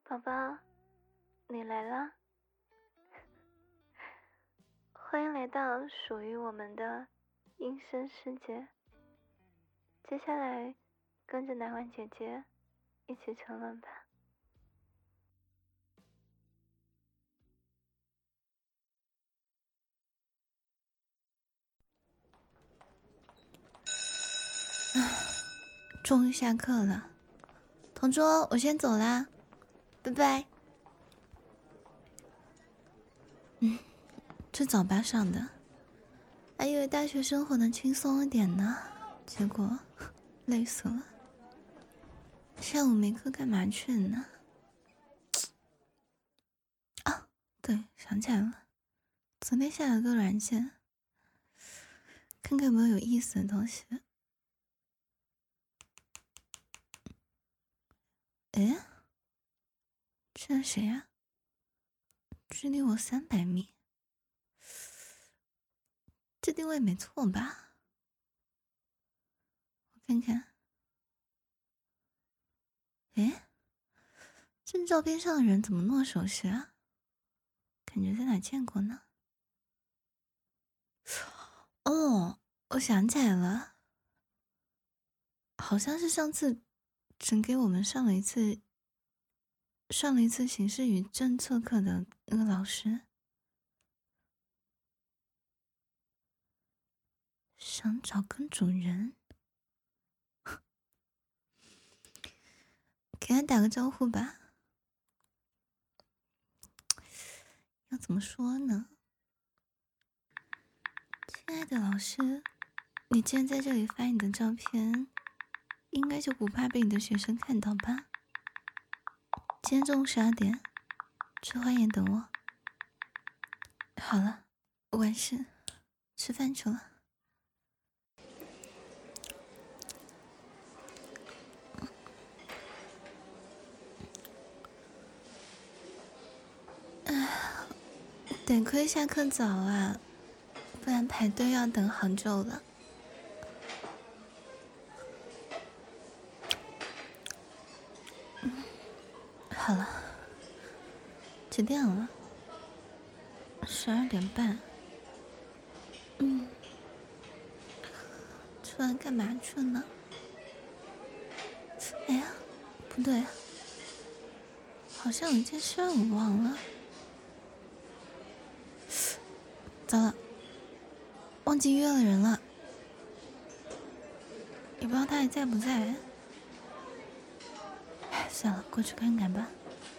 宝宝，你来啦！欢迎来到属于我们的音声世界。接下来，跟着奶婉姐姐一起沉沦吧。 终于下课了，同桌，我先走啦，拜拜。这早八上的，还以为大学生活能轻松一点呢，结果累死了。下午没课干嘛去呢？啊，对，想起来了，昨天下了个软件，看看有没有意思的东西。哎，这是谁呀？距离我300米，这定位没错吧？我看看。哎，这照片上的人怎么那么熟悉啊？感觉在哪见过呢？哦，我想起来了，好像是上次只给我们上了一次形势与政策课的那个老师。想找跟主人，给他打个招呼吧。要怎么说呢？亲爱的老师，你既然在这里发你的照片，应该就不怕被你的学生看到吧？今天中午12点，去花园等我。好了，完事，吃饭去了。得亏下课早啊，不然排队要等好久了。好了，几点了？12点半。出来干嘛去呢？哎呀，不对，好像有一件事我忘了。糟了，忘记约了人了，也不知道他还在不在。哎，算了，过去看看吧。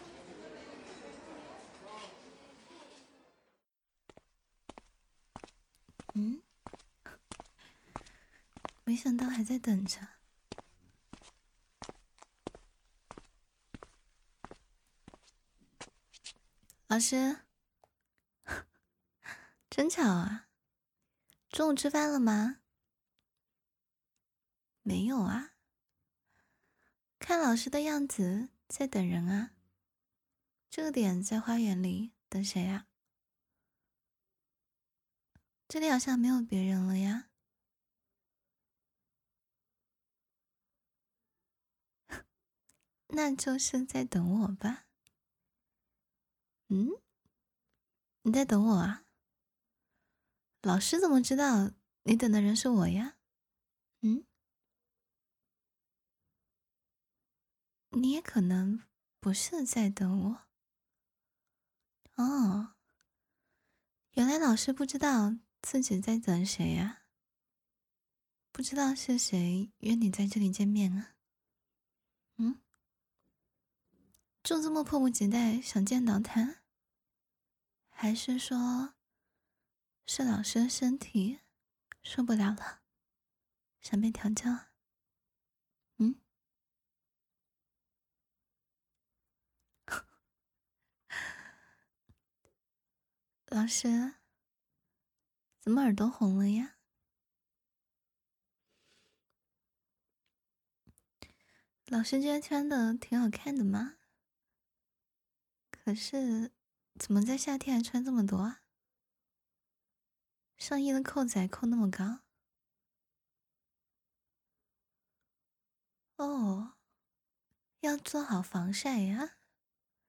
没想到还在等着。老师，真巧啊！中午吃饭了吗？没有啊。看老师的样子，在等人啊。这个点在花园里等谁啊？这里好像没有别人了呀。那就是在等我吧。你在等我啊？老师怎么知道你等的人是我呀？你也可能不是在等我。哦，原来老师不知道自己在等谁呀？不知道是谁约你在这里见面啊？就这么迫不及待想见到他？还是说，是老师的身体受不了了，想被调教？老师，怎么耳朵红了呀？老师今天穿的挺好看的嘛，可是怎么在夏天还穿这么多啊？上衣的扣子还扣那么高？哦，要做好防晒呀。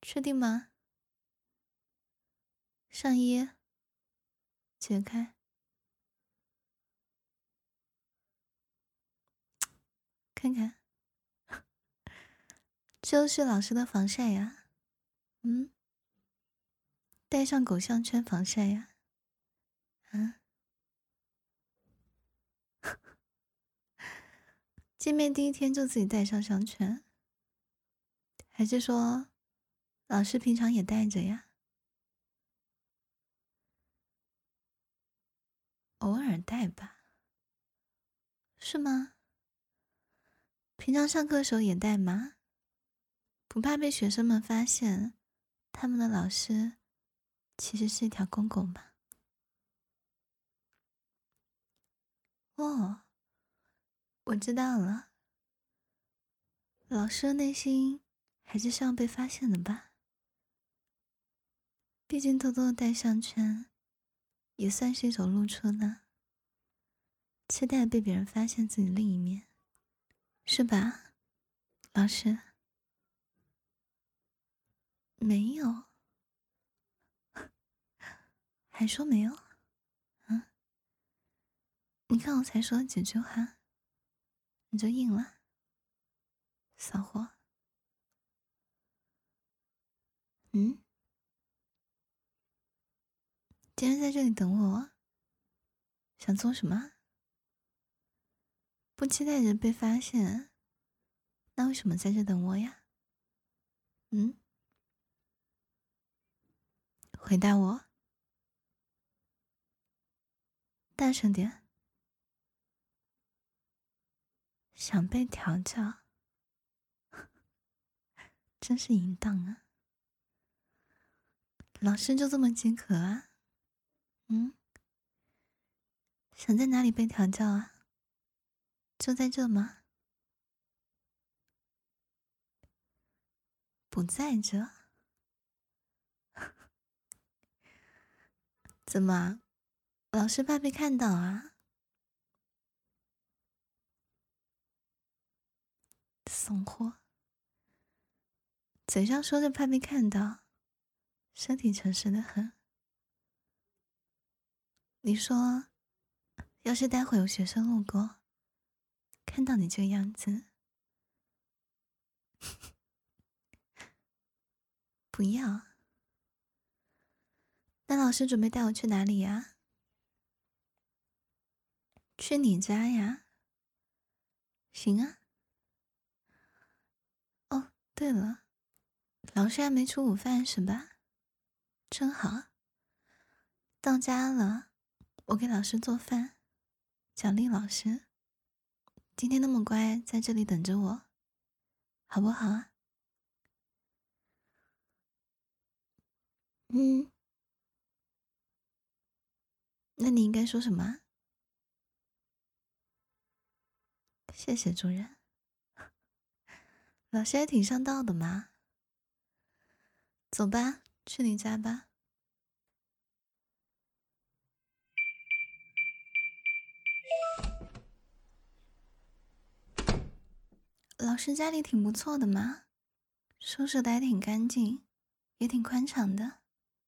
确定吗？上衣解开。看看，就是老师的防晒呀。戴上狗项圈防晒呀。见面第一天就自己戴上项圈，还是说老师平常也戴着呀？偶尔戴吧。是吗？平常上课的时候也戴吗？不怕被学生们发现他们的老师其实是一条公狗吗？哦，我知道了。老师的内心还是希望被发现的吧？毕竟偷偷的戴项圈也算是一种露出呢，期待被别人发现自己另一面，是吧，老师？没有？还说没有？你看我才说了几句话，你就硬了，骚货。今天在这里等我，想做什么？不期待着被发现，那为什么在这等我呀？回答我，大声点。想被调教，真是淫荡啊！老师就这么饥渴啊？想在哪里被调教啊？就在这吗？不在这？怎么？老师怕被看到啊？怂货！嘴上说着怕被看到，身体诚实的很。你说，要是待会有学生路过，看到你这个样子，不要。那老师准备带我去哪里呀？去你家呀？行啊。哦，对了，老师还没吃午饭是吧？真好。到家了，我给老师做饭，奖励老师。今天那么乖，在这里等着我，好不好啊？那你应该说什么啊？谢谢主任。老师还挺上道的嘛。走吧，去你家吧。老师家里挺不错的嘛，收拾的还挺干净，也挺宽敞的。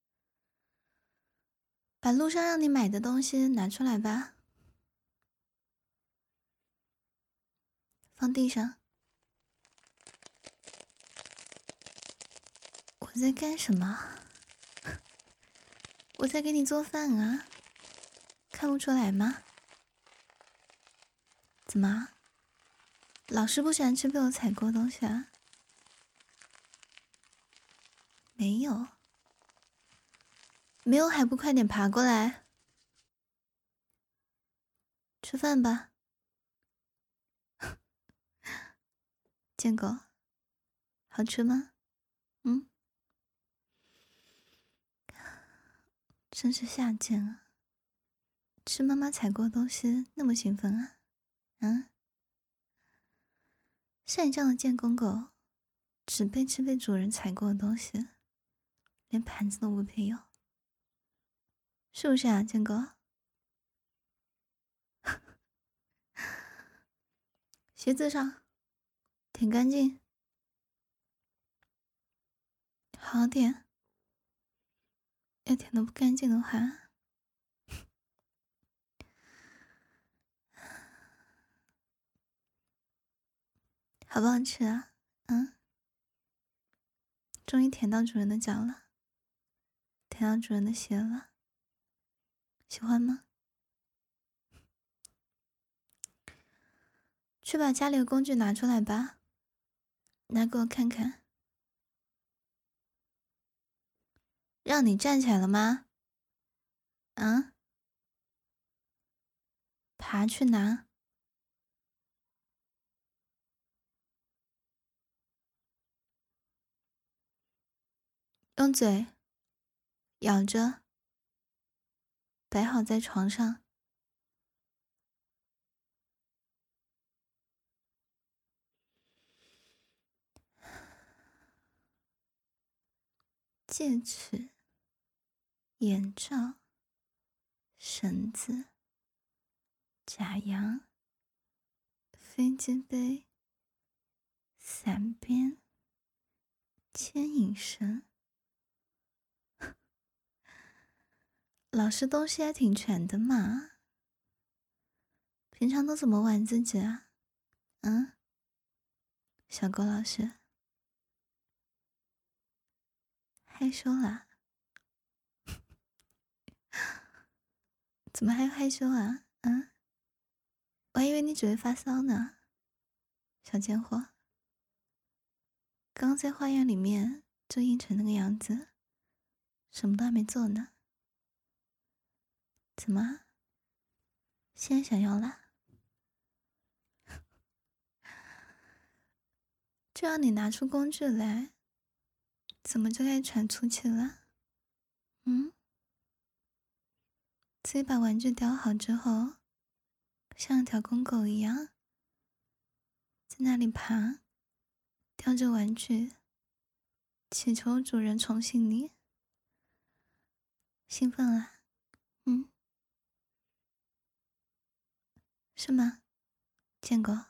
把路上让你买的东西拿出来吧，放地上。我在干什么？我在给你做饭啊，看不出来吗？怎么？老师不喜欢吃被我踩过的东西啊？没有。没有还不快点爬过来？吃饭吧。贱狗，好吃吗？真是下贱啊！吃妈妈踩过的东西那么兴奋啊？像你这样的贱公狗，只配吃被主人踩过的东西，连盘子都不配有，是不是啊，贱狗？鞋子上，舔干净。 好点。要舔得不干净的话，好不好吃啊？终于舔到主人的脚了，舔到主人的鞋了，喜欢吗？去把家里的工具拿出来吧，拿给我看看。让你站起来了吗？爬去拿。用嘴咬着，摆好在床上。戒尺、眼罩、绳子、假羊、飞机杯、伞鞭、牵引绳，老师东西还挺全的嘛。平常都怎么玩自己啊？小狗老师害羞啦？怎么还害羞啊？我还以为你只会发骚呢，小贱货。刚刚在花园里面就硬成那个样子，什么都还没做呢。怎么？现在想要啦？就要你拿出工具来，怎么就该喘粗气了？自己把玩具叼好之后，像条公狗一样，在那里爬，叼着玩具，祈求主人宠幸你。兴奋啦？是吗？贱狗？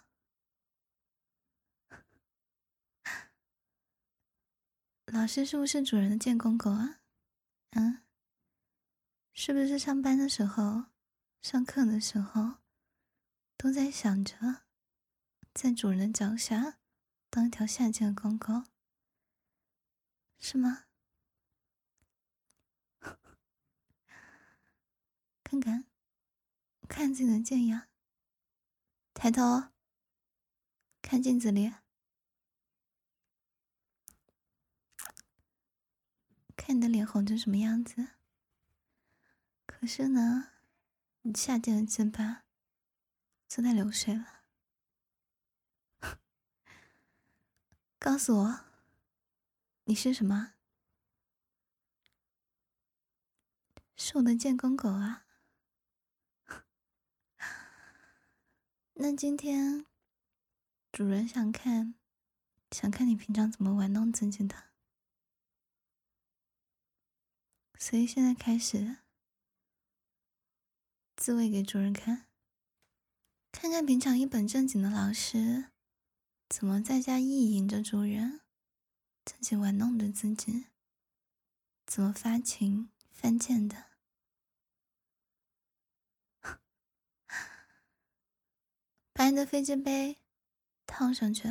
老师是不是主人的贱公狗啊？是不是上班的时候、上课的时候，都在想着在主人的脚下当一条下贱的公狗？是吗？看看，看自己的贱样，抬头，看镜子里，看你的脸红成什么样子。可是呢，你下贱的鸡巴就在流水了。告诉我，你是什么？是我的贱公狗啊。那今天主人想看你平常怎么玩弄自己的，所以现在开始自慰给主人看，看看平常一本正经的老师怎么在家意淫着主人，自己玩弄着自己，怎么发情犯贱的。把你的飞机杯套上去。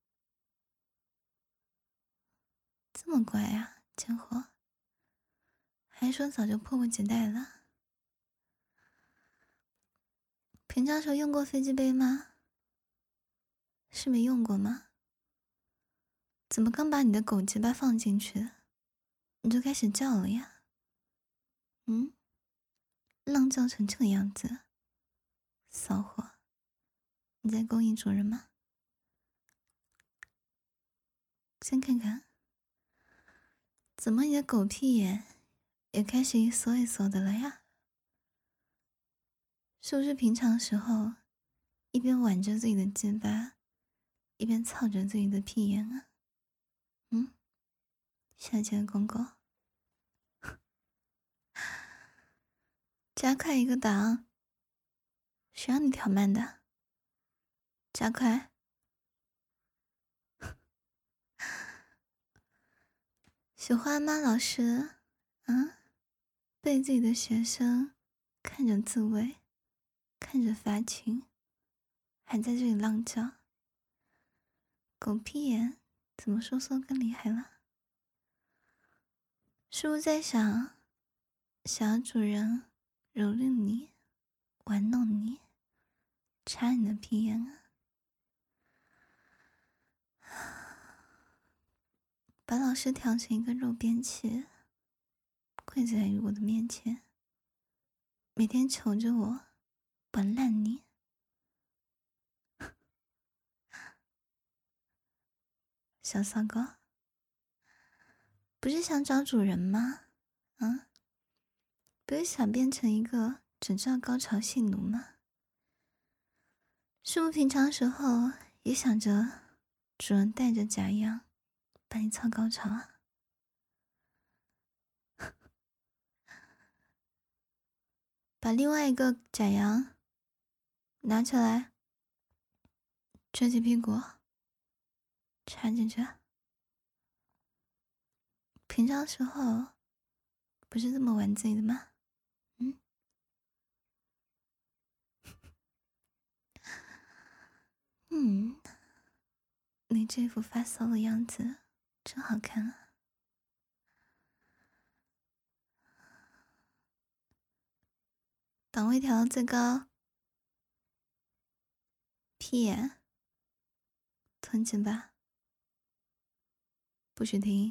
这么乖啊，贱货，还说早就迫不及待了。平常时候用过飞机杯吗？是没用过吗？怎么刚把你的狗鸡巴放进去，你就开始叫了呀？浪叫成这个样子，骚货，你在勾引主人吗？先看看，怎么你的狗屁眼也开始一缩一缩的了呀？是不是平常时候一边挽着自己的鸡巴，一边操着自己的屁眼啊？下贱的公狗，加快一个档，谁让你调慢的？加快， 喜欢吗，老师？啊，被自己的学生看着自慰，看着发情，还在这里浪叫，狗屁眼，怎么收缩更厉害了？是不是在想要主人蹂躏你，玩弄你，插你的屁眼啊？把老师调成一个肉便器，跪在我的面前，每天求着我玩烂你。小骚狗，不是想找主人吗？啊，不是想变成一个只知道高潮性奴吗？是不是平常时候也想着主人带着假羊把你操高潮啊？把另外一个假羊拿起来，撅起屁股，插进去。平常时候不是这么玩自己的吗？你这副发骚的样子真好看啊！档位调到最高，屁眼，吞进吧，不许停。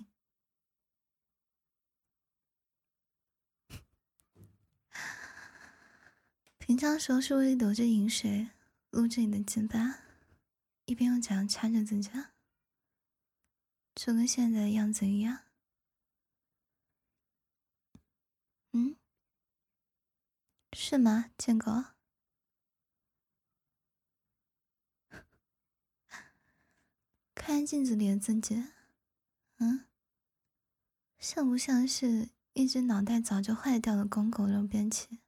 平常时候是不是流着饮水，撸着你的鸡巴，一边用脚插着自己，就跟现在的样子一样？是吗，贱狗？看镜子里的自己，像不像是一只脑袋早就坏掉的公狗肉便器？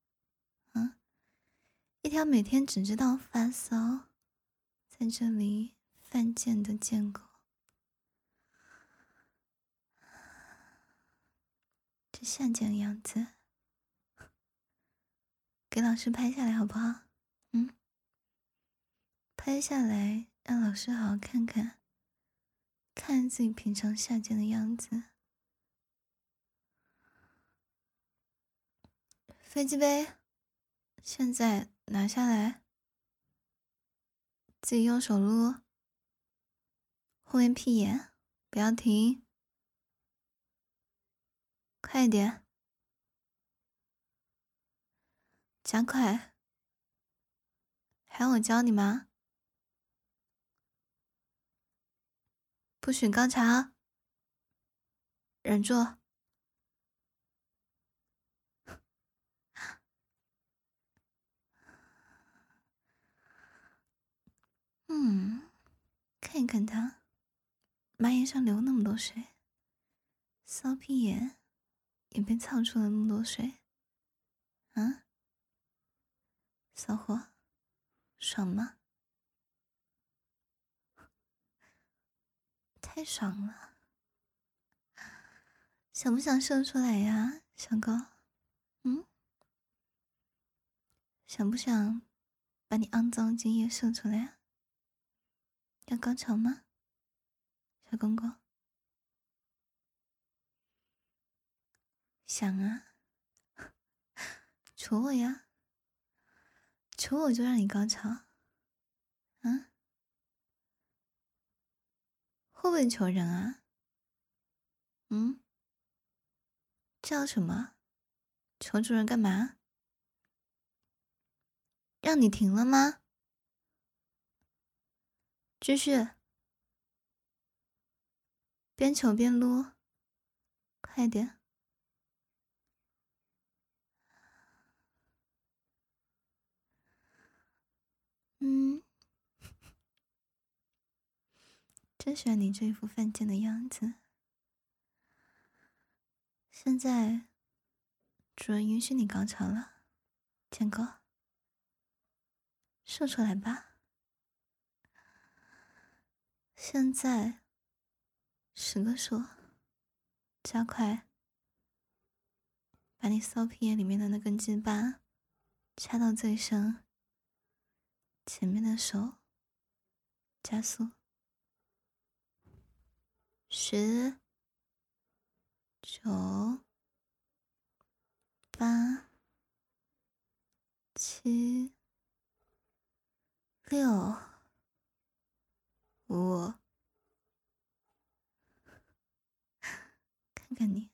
一条每天只知道发骚，在这里犯贱的贱狗。这下贱的样子，给老师拍下来好不好？拍下来让老师好好看看，看自己平常下贱的样子。飞机杯，现在拿下来，自己用手撸，后面屁眼，不要停，快一点，加快，还要我教你吗？不许高潮，忍住。看一看他，马眼上流那么多水，骚屁眼也被操出了那么多水，骚货，爽吗？太爽了，想不想射出来呀，小狗？想不想把你肮脏精液射出来啊？要高潮吗，小公公？想啊，求我呀，求我就让你高潮，会不会求人啊？叫什么？求主人干嘛？让你停了吗？继续，边求边撸，快点。真喜欢你这一副犯贱的样子。现在主人允许你高潮了，贱狗，射出来吧。现在10个数， 加快，把你骚屁眼里面的那根鸡巴掐到最深，前面的手加速，10、9、8、7、6、5，看看你，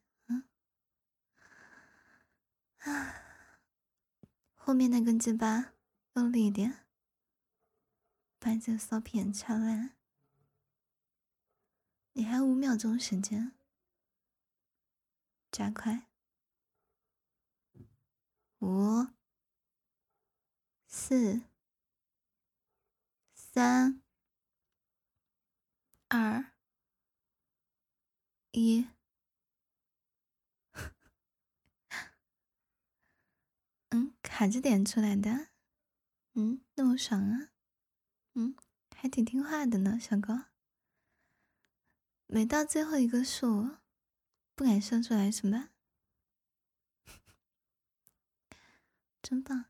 后面那根鸡巴用力一点，把你这个骚屁眼掐烂。你还有5秒钟时间，加快，5、4、3、2、1。卡着点出来的，那么爽啊，还挺听话的呢，小狗。每到最后一个数，不敢说出来是吧？真棒，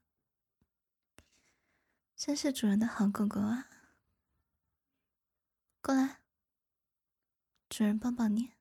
真是主人的好狗狗啊！过来，主人抱抱你。